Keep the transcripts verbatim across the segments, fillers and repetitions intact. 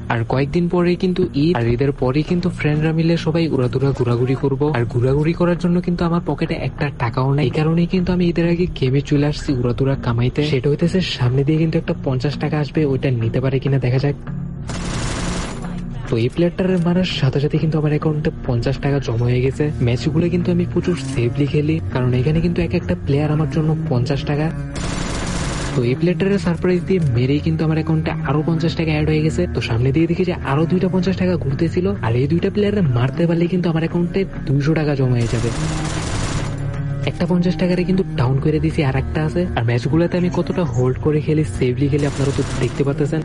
আর কয়েকদিন পরে কিন্তু ঈদ, আর ঈদের পরে কিন্তু ফ্রেন্ডরা মিলে সবাই উড়াদুরা ঘোরাঘুরি করবো। আর ঘোরাঘুরি করার জন্য কিন্তু আমার পকেটে একটা টাকাও নাই, এই কারণেই কিন্তু আমি ঈদের আগে গেমে চলে আসছি উড়াদুরা কামাইতে। সেটা হইতেছে সামনে দিয়ে কিন্তু একটা পঞ্চাশ টাকা আসবে, ওইটা নিতে পারে কিনা দেখা যাক। তো এই প্লেয়ারটার মারার সাথে সাথে কিন্তু আমার অ্যাকাউন্টে পঞ্চাশ টাকা জমা হয়ে গেছে। ম্যাচগুলো কিন্তু আমি প্রচুর সেফলি খেলি, কারণ এখানে কিন্তু এক একটা প্লেয়ার আমার জন্য পঞ্চাশ টাকা। তো এই প্লেয়ারটার সারপ্রাইজ দিয়ে মেরেই কিন্তু আমার অ্যাকাউন্টে আরো পঞ্চাশ টাকা অ্যাড হয়ে গেছে। তো সামনে দিয়ে দেখি যে আরো দুইটা পঞ্চাশ টাকা ঘুরতেছিল, আর এই দুইটা প্লেয়ারে মারতে পারলে কিন্তু আমার অ্যাকাউন্টে দুইশো টাকা জমা হয়ে যাবে। একটা পঞ্চাশ টাকারে কিন্তু ডাউন করে দিয়েছি, আর একটা আছে। আর ম্যাচগুলোতে আমি কতটা হোল্ড করে খেলি, সেফলি খেলি, আপনারা তো দেখতে পাচ্ছেন।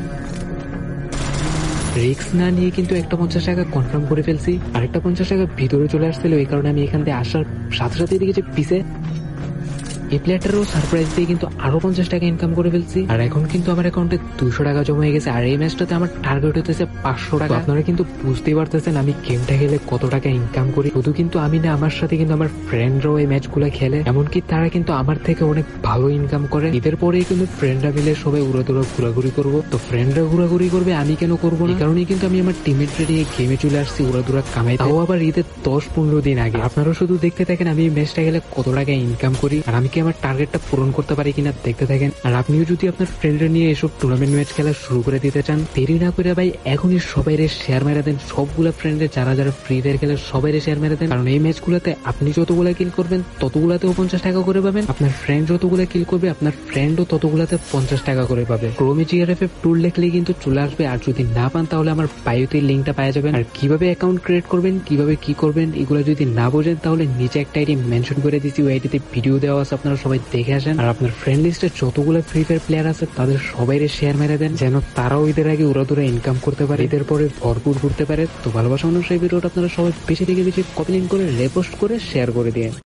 রিক্স না নিয়ে কিন্তু একটা পঞ্চাশ টাকা কনফার্ম করে ফেলছি, আর একটা পঞ্চাশ টাকা ভিতরে চলে আসছিল, এই কারণে আমি এখান থেকে আসার সাথে সাথে দেখেছি পিছে এই প্লেয়ারটারও সারপ্রাইজ দিয়ে কিন্তু আরো পঞ্চাশ টাকা ইনকাম করে ফেলছি। আর এখন কিন্তু আমার অ্যাকাউন্টে দুইশো টাকা জমা হয়ে গেছে। আর এই ম্যাচটাতে আমার টার্গেট হতেছে পাঁচশো টাকা। আপনারা কিন্তু বুঝতেই পারতেছেন আমি গেমটা খেলে কত টাকা ইনকাম করি। শুধু কিন্তু আমি না, আমার সাথে কিন্তু আমার ফ্রেন্ডরাও এই ম্যাচ গুলা খেলে, এমনকি তারা কিন্তু আমার থেকে অনেক ভালো ইনকাম করে। ঈদের পরেই কিন্তু ফ্রেন্ডরা মিলে সবাই উড়াদুরা ঘোরাঘুরি করবো। তো ফ্রেন্ডরা ঘোরাঘুরি করবে, আমি কেন করবো না? এই কারণেই কিন্তু আমি আমার টিমের নিয়ে গেমে চলে আসছি উড়াদুরা কামাই, তাও আবার ঈদের দশ পনেরো দিন আগে। আপনারা শুধু দেখতে থাকেন আমি এই ম্যাচটা খেলে কত টাকা ইনকাম করি, আর আমি কি আমার টার্গেটটা পূরণ করতে পারি কিনা দেখতে থাকেন। আর আপনিও যদি আপনার ফ্রেন্ডরা নিয়ে এসব টুর্নামেন্ট ম্যাচ খেলা শুরু করে দিতে চান, দেরি না করে ভাই এখনই সবাই শেয়ার মেরে দেন। সবগুলা ফ্রেন্ডের যারা যারা ফ্রি ফায়ার খেলে সবাই শেয়ার মেরে দেন, কারণ এই ম্যাচগুলোতে আপনি যতগুলা কিল করবেন ততগুলাতেও পঞ্চাশ টাকা করে পাবেন। আপনার ফ্রেন্ড যতগুলা কিল করবে আপনার ফ্রেন্ডও ততগুলাতে পঞ্চাশ টাকা করে পাবে। ক্রোমে জিআরএফএফ টুল লিখলে কিন্তু চলে আসবে, আর যদি না পান তাহলে আমার বায়োতে লিঙ্কটা পাওয়া যাবেন। আর কিভাবে অ্যাকাউন্ট ক্রিয়েট করবেন, কিভাবে কি করবেন, এগুলো যদি না বোঝেন তাহলে নিচে একটা আইডি মেনশন করে দিচ্ছি, ওই আইডিতে ভিডিও দেওয়া আছে, আপনারা সবাই দেখে আসেন। আর আপনার ফ্রেন্ড লিস্টে যতগুলো ফ্রি ফায়ার প্লেয়ার আছে তাদের সবাই শেয়ার মেরে দেন, যেন তারাও ঈদের আগে উড়াদুরা ইনকাম করতে পারে, ঈদের পরে ভরপুর করতে পারে। তো ভালোবাসা অনুযায়ী ভিডিওটা আপনারা সবাই বেশি থেকে বেশি কপি লিঙ্ক করে রেপোস্ট করে শেয়ার করে দিয়ে